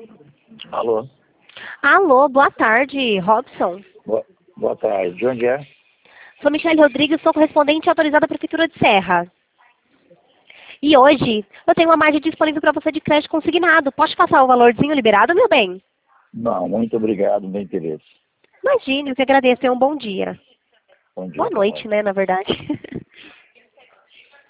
Alô? Alô, boa tarde, Robson. Boa tarde. De onde é? Sou Michele Rodrigues, sou correspondente autorizada da Prefeitura de Serra. E hoje eu tenho uma margem disponível para você de crédito consignado. Posso passar o valorzinho liberado, meu bem? Não, muito obrigado, não tem interesse. Imagine, eu que agradeço. Tenha um bom dia. Bom dia, Boa também. noite, né, na verdade.